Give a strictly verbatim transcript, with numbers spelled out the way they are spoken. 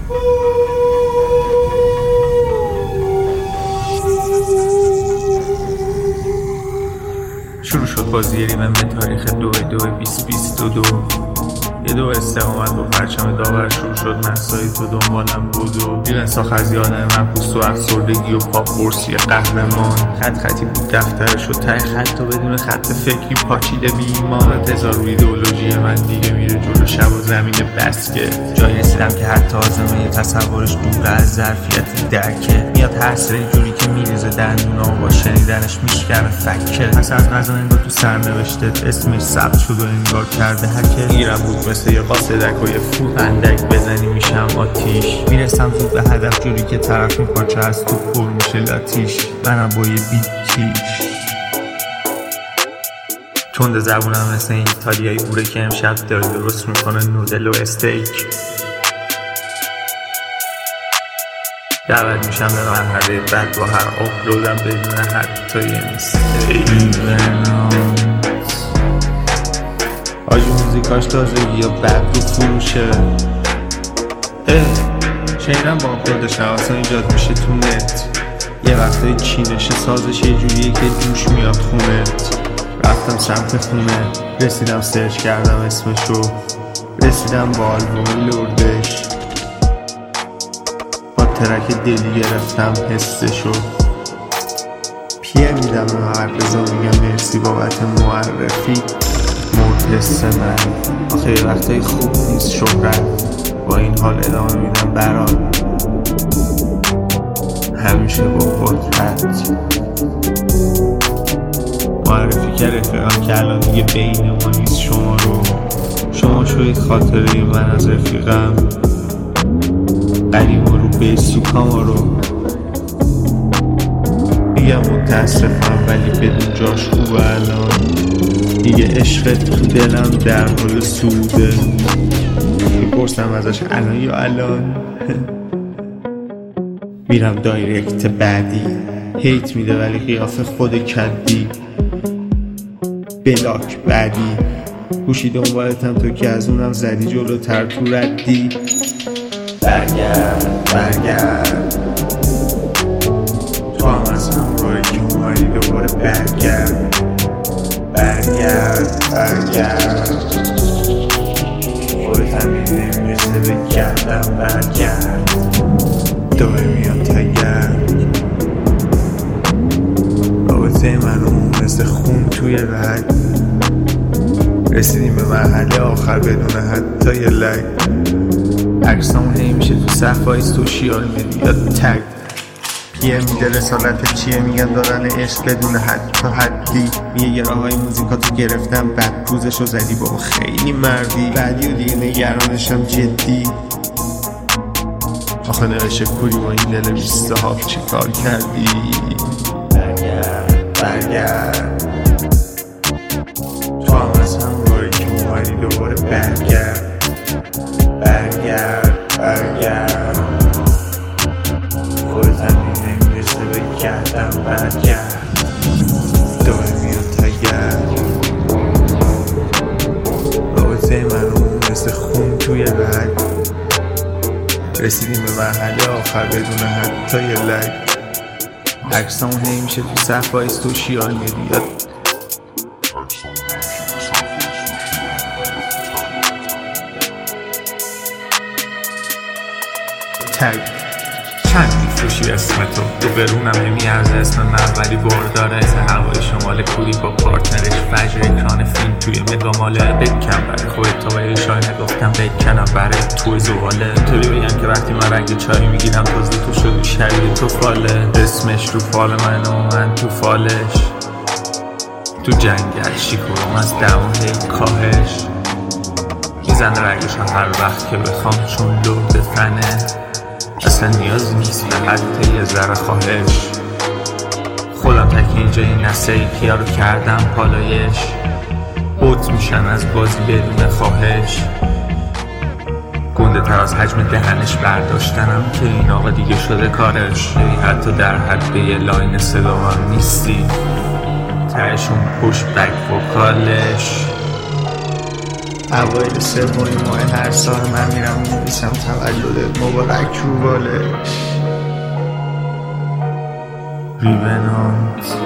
شروع شد بازی ریمن به تاریخ دو دو بیست بیست و دو. یه دو استقامت با پرچم داور شروع شد. مسایی تو دنبالم بود و دیرن ساخرزی آدم محبوس و افسردگی و پاپورسی قهرمان. خط خطی بود دفترش و ته خط و بدون خط فکری پاچیده بیمان. تزار روی ایدئولوژی من دیگه میره جلو شب و زمین بسکت. جایی رسیدم که حتی آزمه تصورش دور از ظرفیت درکه. میاد هر سری جوری که میریزه دندونا و با شنیدنش میشکنه فکر. پس از غذا انگار تو سرنوشتت اسمش ثبت شد و انگار کرده هکر. گیرم بود مثل یه قاصدک و یه فوت اندک بزنی میشم آتیش. میرسم زود به هدف جوری که طرف میپاچه از تو پر میشه لاتیش. منم با یه بیتیش تند زبونم مثل این ایتالیایی بوره که امشب داره درست میکنه نودل و استیک. دعوت میشم به مرحله بعد با هر آپلودم بدون حتی یه میستیک. آجی موزیکاش تازگی یا بعد رو فروشه. اه شنیدم با آپلودش حواسا ایجاد میشه تو نت. یه وقتای چینش سازش یه جوریه که جوش میاد خونت. رفتم سمت خونه رسیدم سرچ کردم اسمشو. رسیدم با آلبوم لردش. با ترک دلی گرفتم حسشو. پیه میدم به هر رضا میگم مرسی بابت معرفی. مرد حس من آخه یه وقتای خوب نیست شهرت. با این حال ادامه میدم برات همیشه با قدرت. معرفی که رفیقم که الان دیگه بین ما نیست شما رو. شما شوید خاطره من از رفیقم. قدیما رو به سوکاما رو میگم متاسفم ولی بدون جاش خوبه الان. دیگه عشقت تو دلم در حال سوده. میپرسم ازش الان یا الان. میرم دایرکت بعدی. هیت میده ولی قیافه خود کدی. بلاک بعدی. گوشی دنبالتم تو که از اونم زدی جلوتر تو ردی. برگرد برگرد تو هم از همراهی که اومدی دوباره برگرد. برگرد برگرد خودت هم نمیرسه به کردم. برگرد داره میاد تگرد. رابطه من اون مثل خون توی رگ. رسیدیم به مرحله آخر بدون حتی یه لگ. عکسامون هی میشه تو صفحه سوشیال میدیا تگ. پیه میده رسالت چیه میگن دادن عشق بدون حتی حدی. میگه یه راهای موزیکاتو گرفتم بعد روزشو زدی بابا خیلی مردی. بعدی و دیگه نگرانشم جدی. آخه نوشه کوری با این دل بیسته ها چی کار کردی. برگرد برگرد تو هم از همراهی که اومدی دوباره برگرد. برگرد برگرد خودت هم نمیرسه به کردم. برگرد داره میاد تگرد. رابطه من اون مثل خون توی رگ. رسیدیم به مرحله آخر بدون حتی یه لگ. عکسامون هی میشه تو صفحه سوشیال میدیا تگ. چند میفروشی اسمتو تو برونم نمیارزه اسم من ولی برداره. از هوای شمال کوری با پارتنرش فجر اکران فیلم توی مگاماله. بکن برای خودت تا به شای نگفتم بکنم برای تو زواله. طوری بگم که وقتی من رنگ چای میگیرم تازه تو شدی شبیه تو فاله. اسمش رو فال من و من تو فالش. تو جنگل شیکورم از دواه کاهش. میزنه رنگش هر وقت که بخوام چون لرد فنه. اصلا نیاز نیست به حتی یه ذره خواهش. خودم تک اینجا این نسه کیا رو کردم پالایش. بوت میشن از بازی بدون خواهش. گنده تر از حجم دهنش برداشتنم که این آقا دیگه شده کارش. حتی در حد یه لاین صدا هم نیستی. تهشون پشت بک وکالش. اوایل سومی ماه هر سال من میرم می‌نویسم تولدت مبارک رو بالش. ریونانت